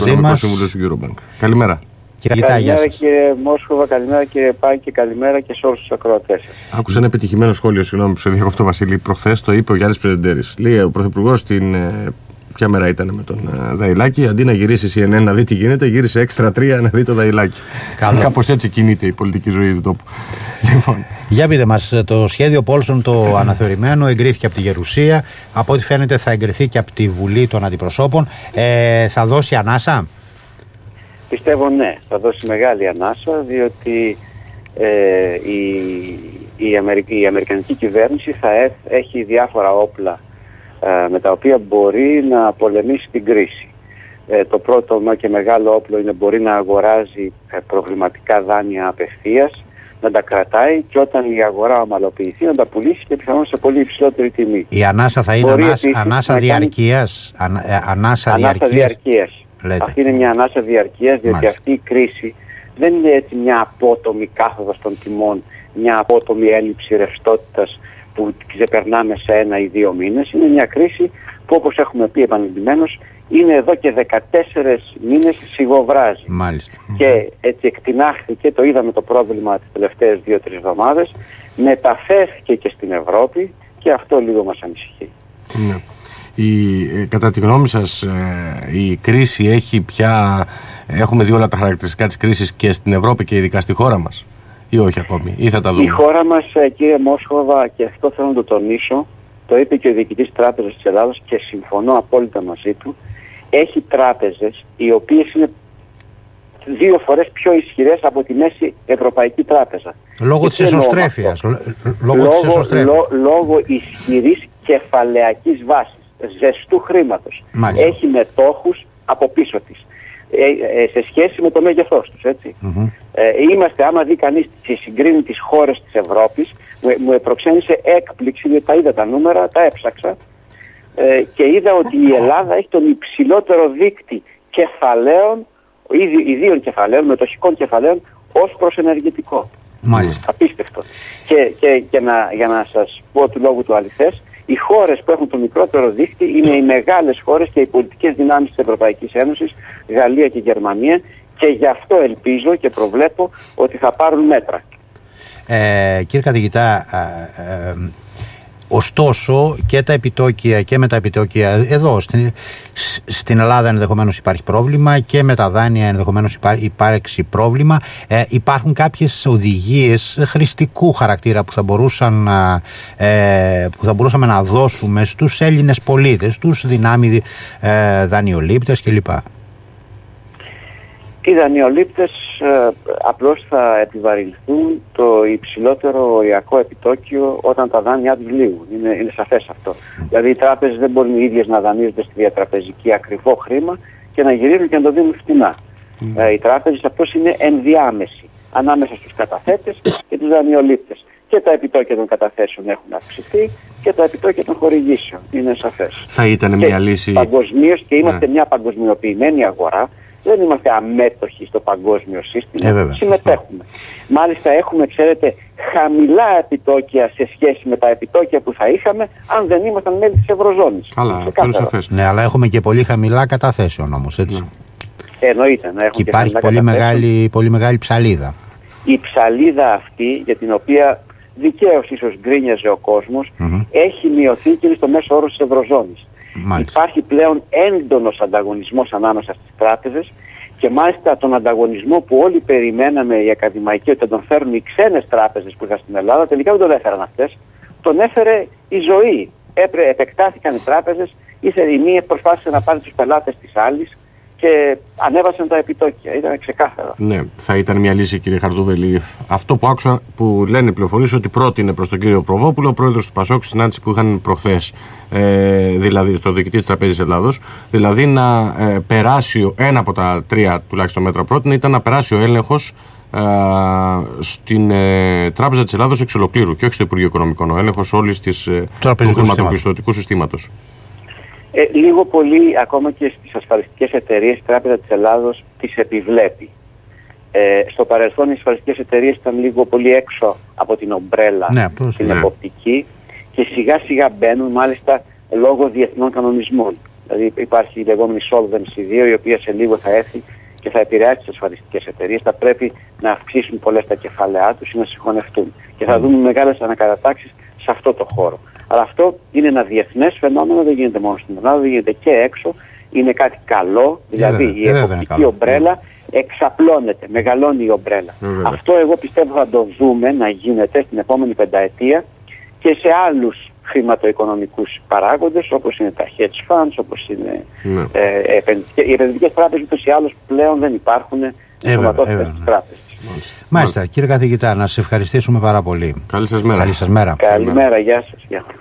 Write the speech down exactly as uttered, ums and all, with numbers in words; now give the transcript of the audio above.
Οικονομικός Σύμβουλος του Eurobank. Καλημέρα. Κύριε καλημέρα κύριε Μόσχοβα, καλημέρα κύριε Πάκη και καλημέρα και σε όλους τους ακροατές. Άκουσα ένα επιτυχημένο σχόλιο, συγγνώμη που σε διακόπτω Βασίλη, προχθές το είπε ο Γιάννης Πρεδεντέρης. Λέει ο Πρωθυπουργός την. Ποια μέρα ήταν με τον Δαϊλάκη, αντί να γυρίσει σι εν εν να δει τι γίνεται, γύρισε έξτρα τρία να δει το Δαϊλάκη. Κάπως έτσι κινείται η πολιτική ζωή του τόπου. Λοιπόν. Για πείτε μας, το σχέδιο Πόλσον το αναθεωρημένο εγκρίθηκε από τη Γερουσία. Από ό,τι φαίνεται θα εγκριθεί και από τη Βουλή των Αντιπροσώπων. Ε, θα δώσει ανάσα? Πιστεύω ναι, θα δώσει μεγάλη ανάσα, διότι ε, η, η, Αμερικ, η Αμερικανική κυβέρνηση θα έ, έχει διάφορα όπλα ε, με τα οποία μπορεί να πολεμήσει την κρίση. Ε, το πρώτο και μεγάλο όπλο είναι μπορεί να αγοράζει ε, προβληματικά δάνεια απευθείας, να τα κρατάει και όταν η αγορά ομαλοποιηθεί να τα πουλήσει και πιθανόν σε πολύ υψηλότερη τιμή. Η ανάσα θα είναι ανάσα, ανάσα διαρκείας. Κάνει... Ανα, ανάσα, ανάσα διαρκείας. Λέτε. Αυτή είναι μια ανάσα διαρκείας, διότι Μάλιστα. αυτή η κρίση δεν είναι έτσι μια απότομη κάθοδος των τιμών, μια απότομη έλλειψη ρευστότητας που ξεπερνάμε σε ένα ή δύο μήνες. Είναι μια κρίση που, όπως έχουμε πει επανειλημμένως, είναι εδώ και δεκατέσσερις μήνες σιγοβράζει. Μάλιστα. Και έτσι εκτινάχθηκε, το είδαμε το πρόβλημα τις τελευταίες δύο-τρεις εβδομάδες, μεταφέρθηκε και στην Ευρώπη και αυτό λίγο μας ανησυχεί. Ναι. Η, κατά τη γνώμη σας η κρίση έχει πια, έχουμε δει όλα τα χαρακτηριστικά της κρίσης και στην Ευρώπη και ειδικά στη χώρα μας ή όχι ακόμη, ή θα τα δούμε? Η χώρα μας, κύριε Μόσχοβα, και αυτό θέλω να το τονίσω, το είπε και ο Διοικητής Τράπεζας της Ελλάδος και συμφωνώ απόλυτα μαζί του, έχει τράπεζες οι οποίες είναι δύο φορές πιο ισχυρές από τη μέση Ευρωπαϊκή Τράπεζα. Λόγω της εσωστρέφειας. Λόγω, λόγω, λό, λόγω ισχυρής κεφαλαιακής βάσης, ζεστού χρήματος. Μάλιστα. Έχει μετόχους από πίσω της. Ε, ε, σε σχέση με το μέγεθός τους, έτσι. Mm-hmm. Ε, είμαστε, άμα δει κανείς και συγκρίνει τις χώρες της Ευρώπης, μου, μου προξένησε έκπληξη, γιατί τα είδα τα νούμερα, τα έψαξα ε, και είδα ότι η Ελλάδα έχει τον υψηλότερο δείκτη κεφαλαίων, ιδίων κεφαλαίων, μετοχικών κεφαλαίων, ως προς ενεργητικό. Μάλιστα. Απίστευτο. Και, και, και να, για να σας πω του λόγου του αληθές, οι χώρες που έχουν το μικρότερο δείκτη είναι οι μεγάλες χώρες και οι πολιτικές δυνάμεις της Ευρωπαϊκής Ένωσης, Γαλλία και Γερμανία, και γι' αυτό ελπίζω και προβλέπω ότι θα πάρουν μέτρα. Ε, κύριε καθηγητά, ε, ε, ωστόσο και τα επιτόκια και με τα επιτόκια εδώ στην, στην Ελλάδα ενδεχομένως υπάρχει πρόβλημα και με τα δάνεια ενδεχομένως υπά, υπάρξει πρόβλημα. Ε, υπάρχουν κάποιες οδηγίες χρηστικού χαρακτήρα που θα, μπορούσαν, ε, που θα μπορούσαμε να δώσουμε στους Έλληνες πολίτες, τους δυνάμει ε, δανειολήπτες κλπ. Οι δανειολήπτες ε, απλώς θα επιβαρυνθούν το υψηλότερο οριακό επιτόκιο όταν τα δάνειά τους λήγουν. Είναι, είναι σαφές αυτό. Mm. Δηλαδή οι τράπεζες δεν μπορούν οι ίδιες να δανείζονται στη διατραπεζική ακριβό χρήμα και να γυρίζουν και να το δίνουν φτηνά. Mm. Ε, οι τράπεζες απλώς είναι ενδιάμεση ανάμεσα στους καταθέτες και τους δανειολήπτες. Και τα επιτόκια των καταθέσεων έχουν αυξηθεί και τα επιτόκια των χορηγήσεων. Είναι σαφές. Θα ήταν και μια λύση. Παγκοσμίως, και είμαστε ναι. μια παγκοσμιοποιημένη αγορά. Δεν είμαστε αμέτωχοι στο παγκόσμιο σύστημα, ε, συμμετέχουμε. Μάλιστα έχουμε, ξέρετε, χαμηλά επιτόκια σε σχέση με τα επιτόκια που θα είχαμε αν δεν ήμασταν μέλη της Ευρωζώνης. Καλά, αυτό σαφές. Ναι, αλλά έχουμε και πολύ χαμηλά καταθέσεων όμως, έτσι. Ναι. Εννοείται να έχουμε και και υπάρχει πολύ μεγάλη, πολύ μεγάλη ψαλίδα. Η ψαλίδα αυτή, για την οποία δικαίως ίσως γκρίνιαζε ο κόσμος, mm-hmm. έχει μειωθεί και είναι στο μέσο όρο της Ευρωζώνης. Μάλιστα. Υπάρχει πλέον έντονος ανταγωνισμός ανάμεσα στις τράπεζες και μάλιστα τον ανταγωνισμό που όλοι περιμέναμε οι ακαδημαϊκοί ότι θα τον φέρουν οι ξένες τράπεζες που είχαν στην Ελλάδα, τελικά δεν τον έφεραν αυτές, τον έφερε η ζωή. Έπρε, επεκτάθηκαν οι τράπεζες, ήθελε η μία προσπάθησε να πάρει τους πελάτες της άλλης και ανέβασαν τα επιτόκια. Ήταν ξεκάθαρο. Ναι, θα ήταν μια λύση, κύριε Χαρτούβελη. Αυτό που άκουσα που λένε οι πληροφορίες ότι πρότεινε προς τον κύριο Προβόπουλο, ο πρόεδρος του Πασόκ, συνάντηση που είχαν προχθές, ε, δηλαδή στο διοικητή της Τραπέζης Ελλάδος, δηλαδή να ε, περάσει ένα από τα τρία τουλάχιστον μέτρα πρότεινε, ήταν να περάσει ο έλεγχος ε, στην ε, Τράπεζα της Ελλάδος εξ ολοκλήρου και όχι στο Υπουργείο Οικονομικών, ο έλεγχος όλης της ε, του χρηματοπιστωτικού συστήματος. Ε, λίγο πολύ ακόμα και στις ασφαλιστικές εταιρείες η Τράπεζα της Ελλάδος τις επιβλέπει. Ε, στο παρελθόν οι ασφαλιστικές εταιρείες ήταν λίγο πολύ έξω από την ομπρέλα, ναι, την ναι. εποπτική, και σιγά σιγά μπαίνουν, μάλιστα λόγω διεθνών κανονισμών. Δηλαδή υπάρχει η λεγόμενη Solvency δύο, η οποία σε λίγο θα έρθει και θα επηρεάσει τις ασφαλιστικές εταιρείες. Θα πρέπει να αυξήσουν πολλές τα κεφαλαία τους ή να συγχωνευτούν. Και θα δούμε μεγάλες ανακατατάξεις σε αυτό το χώρο. Αλλά αυτό είναι ένα διεθνές φαινόμενο, δεν γίνεται μόνο στην Ελλάδα, δεν γίνεται και έξω. Είναι κάτι καλό, δηλαδή yeah, η εποπτική ομπρέλα εξαπλώνεται, μεγαλώνει η ομπρέλα. Yeah, αυτό εγώ πιστεύω θα το δούμε να γίνεται στην επόμενη πενταετία και σε άλλους χρηματοοικονομικούς παράγοντες, όπως είναι τα hedge funds, όπως είναι yeah. ε, επενδυτικές. Οι επενδυτικές τράπεζες ούτως ή άλλως πλέον δεν υπάρχουν στις χρηματότητες της τράπεζας. Μάλιστα, κύριε καθηγητά, να σας ευχαριστήσουμε πάρα πολύ. Καλή σας μέρα. Καλή σας μέρα. Καλημέρα, γεια σας. Γεια.